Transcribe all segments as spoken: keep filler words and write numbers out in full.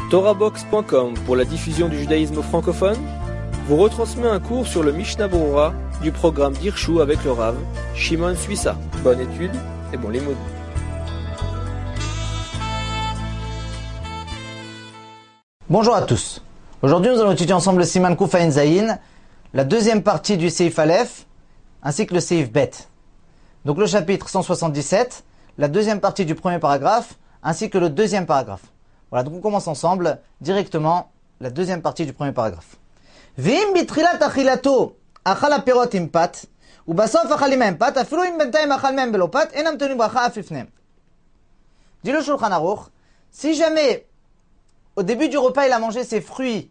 Torahbox point com pour la diffusion du judaïsme francophone vous retransmet un cours sur le Mishnah Berurah du programme d'Hirshu avec le Rav Shimon Suissa. Bonne étude et bon limoud. Bonjour à tous. Aujourd'hui, nous allons étudier ensemble le Siman Kuf Ayin Zayin, la deuxième partie du Seif Aleph, ainsi que le Seif Bet. Donc le chapitre cent soixante-dix-sept, la deuxième partie du premier paragraphe, ainsi que le deuxième paragraphe. Voilà, donc on commence ensemble directement la deuxième partie du premier paragraphe. V'im bitrilat achilato achal apirot im pat, ubasof achal imem pat, afilu im bentayim achal mem belo pat, enam tonim bracha af lifnem. Dit le Shulchan Aruch, si jamais au début du repas il a mangé ses fruits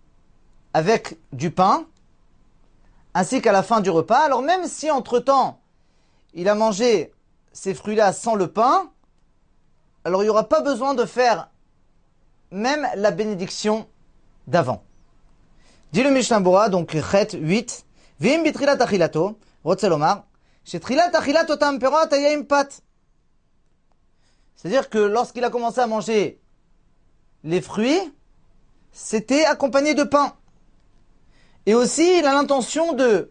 avec du pain, ainsi qu'à la fin du repas, alors même si entre-temps il a mangé ces fruits-là sans le pain, alors il n'y aura pas besoin de faire même la bénédiction d'avant. Dit le Mishnah Berurah, donc Chet huit, V'im bitrilat achilato, Rotzelomar, shetrilat achilato tam perot ayim pat. C'est-à-dire que lorsqu'il a commencé à manger les fruits, c'était accompagné de pain. Et aussi, il a l'intention de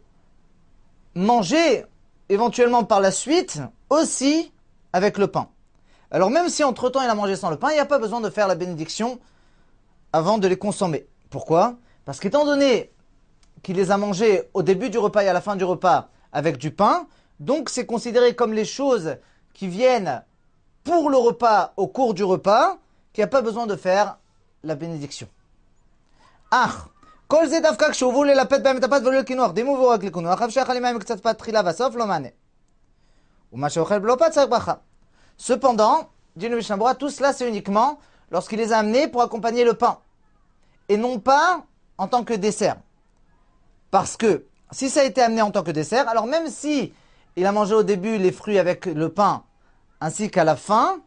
manger éventuellement par la suite, aussi avec le pain. Alors même si entre-temps il a mangé sans le pain, il n'y a pas besoin de faire la bénédiction avant de les consommer. Pourquoi ? Parce qu'étant donné qu'il les a mangés au début du repas et à la fin du repas avec du pain, donc c'est considéré comme les choses qui viennent pour le repas au cours du repas, qu'il n'y a pas besoin de faire la bénédiction. Ah, kol ze davka kshuvu lelapet b'hem tapat v'lo l'kinuach dimu v'orag l'kinuach av she'achal imayim k'tzat pat tchila v'sof lo mane u'ma she'ochel b'lo pat tzarich bracha. Cependant, dit le Mishnah Berurah, tout cela c'est uniquement lorsqu'il les a amenés pour accompagner le pain et non pas en tant que dessert. Parce que si ça a été amené en tant que dessert, alors même si il a mangé au début les fruits avec le pain ainsi qu'à la fin,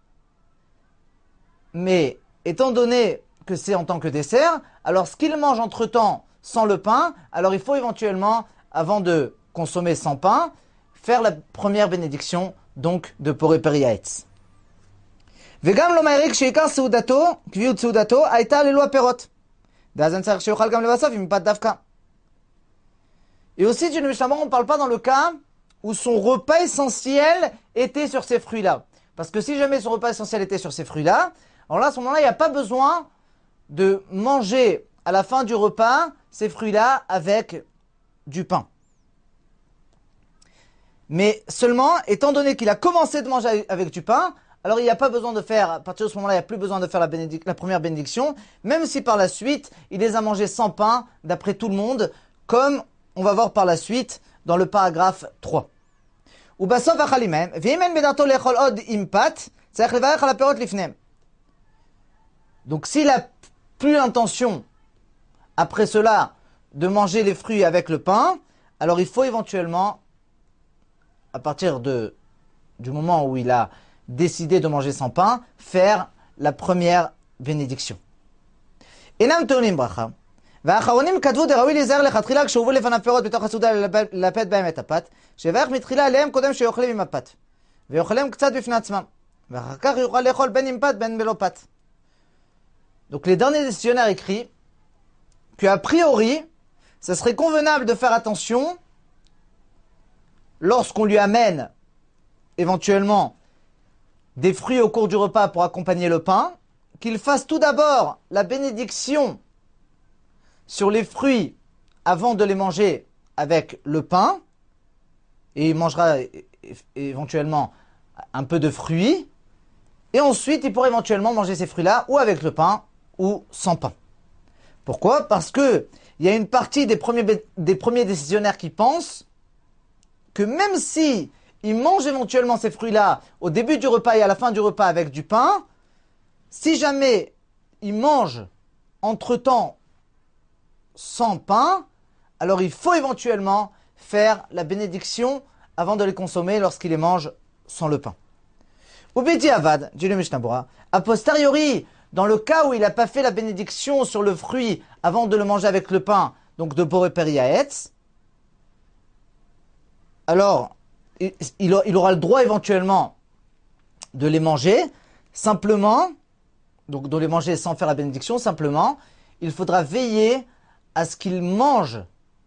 mais étant donné que c'est en tant que dessert, alors ce qu'il mange entre-temps sans le pain, alors il faut éventuellement, avant de consommer sans pain, faire la première bénédiction donc de Poré Periaetz. Vegam lo ma'erik sheikar seudato, kviut seudato, aita lelo aperot. Dazan tzarich sheyochal gam levasof im pat davka. Et aussi, du Mishnah Berurah, on ne parle pas dans le cas où son repas essentiel était sur ces fruits-là. Parce que si jamais son repas essentiel était sur ces fruits-là, alors là, à ce moment-là, il n'y a pas besoin de manger à la fin du repas ces fruits-là avec du pain. Mais seulement, étant donné qu'il a commencé de manger avec du pain, alors il n'y a pas besoin de faire, à partir de ce moment-là, il n'y a plus besoin de faire la, bénédic- la première bénédiction, même si par la suite, il les a mangés sans pain, d'après tout le monde, comme on va voir par la suite dans le paragraphe trois. Ubasof achal imem, v'imen bedarto lechol od im pat, tzarich levarech al haperot lifnem. Donc s'il a plus l'intention, après cela, de manger les fruits avec le pain, alors il faut éventuellement, à partir de, du moment où il a décidé de manger sans pain, faire la première bénédiction. Enam tonim bracha. והאחרונים כתבו דראוי להיזהר לכתחילה כשהובאו לפניו פירות בתוך הסעודה ללפת בהם את הפת, שיברך מתחילה עליהם קודם שיאכלם עם הפת, ויאכלם קצת בפני עצמם, ואחר כך יוכל לאכול בין עם פת בין בלא פת. Donc les derniers décisionnaires écrits qu'a priori, ça serait convenable de faire attention lorsqu'on lui amène éventuellement des fruits au cours du repas pour accompagner le pain, qu'il fasse tout d'abord la bénédiction sur les fruits avant de les manger avec le pain, et il mangera éventuellement un peu de fruits, et ensuite il pourra éventuellement manger ces fruits-là ou avec le pain ou sans pain. Pourquoi ? Parce que il y a une partie des premiers, des premiers décisionnaires qui pensent que même si ils mangent éventuellement ces fruits-là au début du repas et à la fin du repas avec du pain, si jamais ils mangent entre-temps sans pain, alors il faut éventuellement faire la bénédiction avant de les consommer lorsqu'il les mange sans le pain. Ubiti avad, dit le Mishnah Berurah, a posteriori, dans le cas où il n'a pas fait la bénédiction sur le fruit avant de le manger avec le pain, donc de Poré Periaetz, alors il, il, il aura le droit éventuellement de les manger, simplement donc de les manger sans faire la bénédiction, simplement, il faudra veiller à ce qu'ils mangent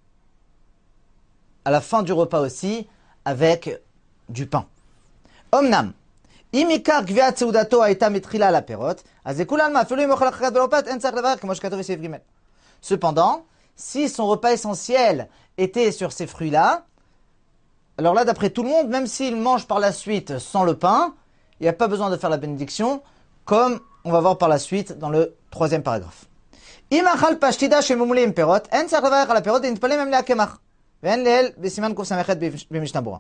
à la fin du repas aussi avec du pain. Omnam, imikar gviat seudato aita metrila la perot, azekulan ma felu mochal chachat belopat en tzarich levarer kemo shekatov besef gimel. Cependant, si son repas essentiel était sur ces fruits-là, alors là, d'après tout le monde, même s'il mange par la suite sans le pain, il n'y a pas besoin de faire la bénédiction, comme on va voir par la suite dans le troisième paragraphe. Imachal pashtida shemumulim perot, en tzarich levarer la perot, et nitpalem même leakemach. Ve'en leel besiman kuf samechet b'mishnah bora.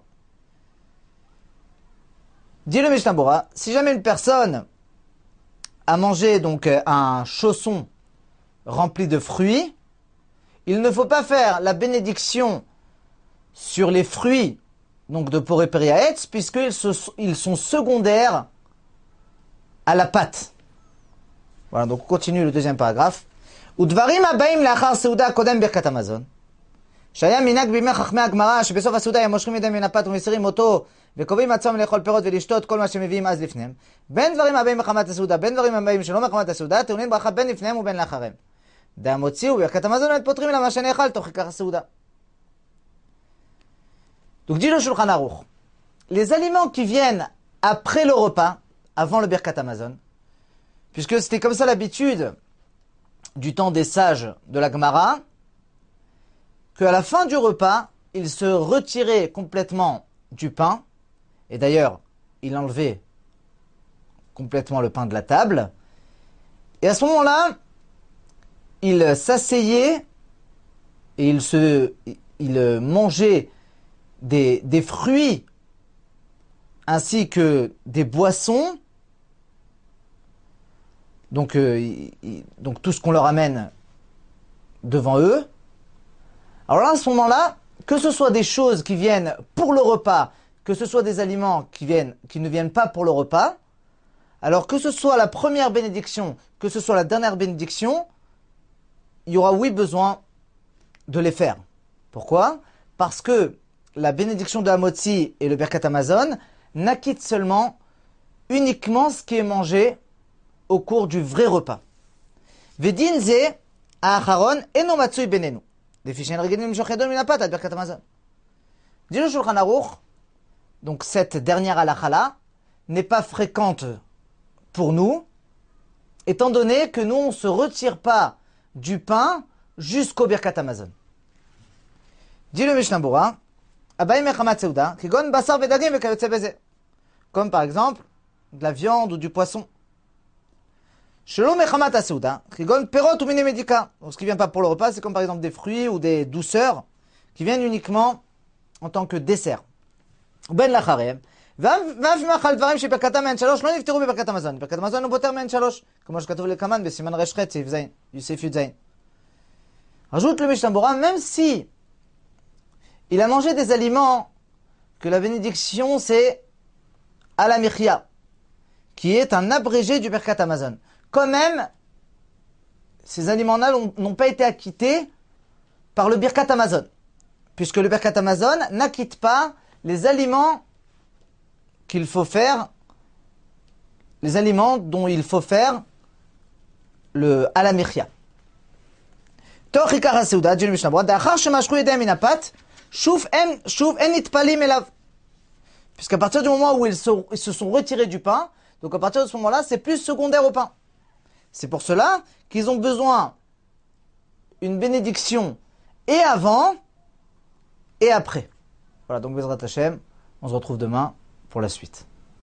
Dit le Mishnah Bora, si jamais une personne a mangé donc un chausson rempli de fruits, il ne faut pas faire la bénédiction sur les fruits donc de Poré Periaetz, puisqu'ils ils sont secondaires à la pâte. Voilà, donc on continue le deuxième paragraphe. Udvarim abaim lachar seuda kodem birkat Hamazon. שהיה מנהג בימי חכמי הגמרא שבסוף הסעודה הם מושכים ידם מן הפת ומסירים אותו וקובעים עצמם לאכול פירות ולשתות כל מה שמביאים אז לפניהם. בין דברים הבאים מחמת הסעודה, בין דברים הבאים שלא מחמת הסעודה, טעונים ברכה בין לפניהם ובין לאחריהם. דהמוציא וברכת המזון את פותרים לה מה שנאכל תוך עיקר הסעודה. Donc dit le Shulchan Aruch, les aliments qui viennent après le repas, avant le Birkat Hamazon, puisque c'était comme ça l'habitude du temps des sages de la Gemara, qu'à la fin du repas, il se retirait complètement du pain, et d'ailleurs, il enlevait complètement le pain de la table, et à ce moment-là, il s'asseyait et il, se, il mangeait des, des fruits ainsi que des boissons, donc, euh, il, donc tout ce qu'on leur amène devant eux. Alors là, à ce moment-là, que ce soit des choses qui viennent pour le repas, que ce soit des aliments qui, viennent, qui ne viennent pas pour le repas, alors que ce soit la première bénédiction, que ce soit la dernière bénédiction, il y aura oui besoin de les faire. Pourquoi ? Parce que la bénédiction de Hamotzi et le Birkat Hamazon n'acquittent seulement uniquement ce qui est mangé au cours du vrai repas. Vedin ze aacharon eno matsui benenu. Dit le Shulchan Aruch, donc cette dernière halakha n'est pas fréquente pour nous, étant donné que nous on ne se retire pas du pain jusqu'au Birkat Hamazon. Dit le Mishnah Bora, comme par exemple de la viande ou du poisson. Donc ce qui vient pas pour le repas, c'est comme par exemple des fruits ou des douceurs qui viennent uniquement en tant que dessert. Ben lacharem, ואף אם אכל דברים שברכתם מעין שלוש לא נפטרו בברכת המזון. ברכת המזון הוא פוטר מעין שלוש, כמו שכתוב לקמן בסימן רש ח' סעיף זין, יוסף י' זין. Rajoute le Mishnah Bora, même si il a mangé des aliments que la bénédiction c'est à la michya, qui est un abrégé du Birkat Hamazon. Quand même, ces aliments-là n'ont pas été acquittés par le Birkat Hamazon, puisque le Birkat Hamazon n'acquitte pas les aliments qu'il faut faire, les aliments dont il faut faire le à la michya. תוך עיקר הסעודה, ג'יל משנה ברורה, דאחר שמשכו ידיהם מן הפת, שוב אין, שוב אין נטפלים אליו. Puisqu'à partir du moment où ils se, ils se sont retirés du pain, donc à partir de ce moment-là, c'est plus secondaire au pain. C'est pour cela qu'ils ont besoin une bénédiction et avant et après. Voilà, donc Bezrat Hashem, on se retrouve demain pour la suite.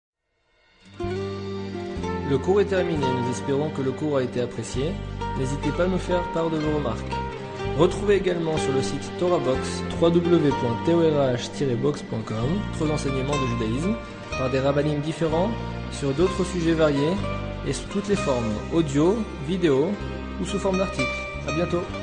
Le cours est terminé, nous espérons que le cours a été apprécié. N'hésitez pas à nous faire part de vos remarques. Retrouvez également sur le site TorahBox w w w point torah tiret box point com d'autres enseignements de judaïsme par des rabbinim différents sur d'autres sujets variés et sous toutes les formes audio, vidéo ou sous forme d'articles. À bientôt.